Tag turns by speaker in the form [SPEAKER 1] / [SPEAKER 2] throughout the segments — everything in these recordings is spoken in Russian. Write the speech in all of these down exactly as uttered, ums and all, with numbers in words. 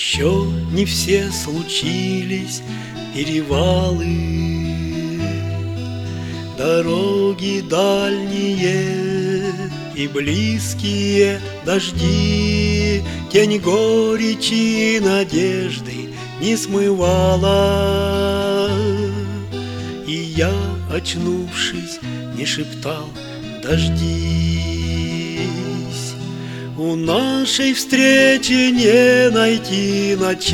[SPEAKER 1] Еще не все случились перевалы, дороги дальние и близкие дожди, тень горечи надежды не смывала. И я, очнувшись, не шептал: дождись. У нашей встречи не найти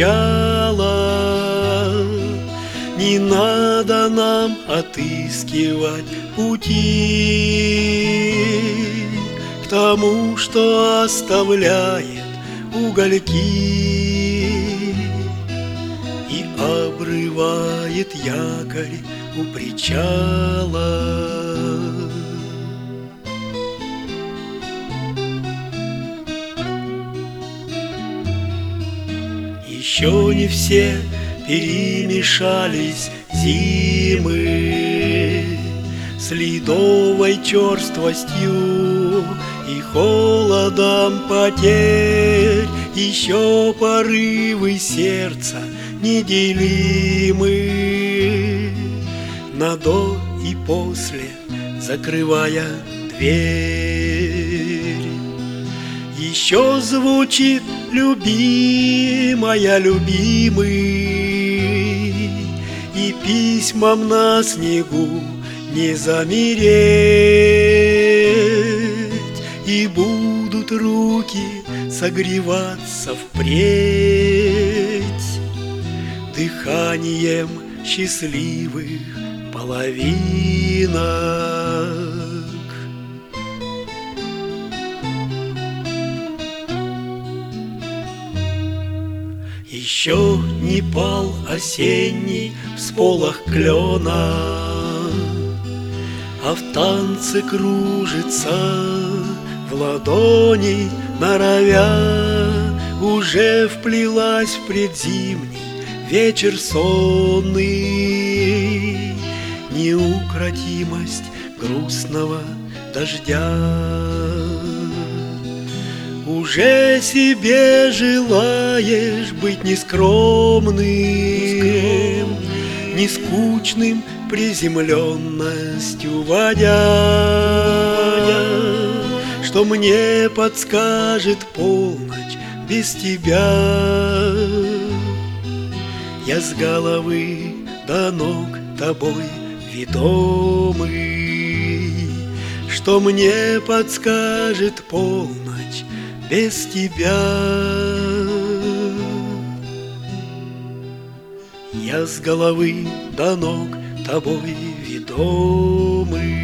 [SPEAKER 1] начала, не надо нам отыскивать пути к тому, что оставляет угольки и обрывает якорь у причала. Еще не все перемешались зимы с ледовой черствостью и холодом потерь. Еще порывы сердца неделимы на до и после, закрывая дверь. Еще звучит любимая, любимый, и письмам на снегу не замереть, и будут руки согреваться впредь дыханием счастливых половинок. Еще не пал осенний всполох клена, а в танце кружится в ладони норовя. Уже вплелась в предзимний вечер сонный неукротимость грустного дождя. Уже себе желаешь быть нескромным, не скучным приземленностью водя, что мне подскажет полночь без тебя. Я с головы до ног тобой ведомый, что мне подскажет полночь без тебя. Я с головы до ног тобой ведомый.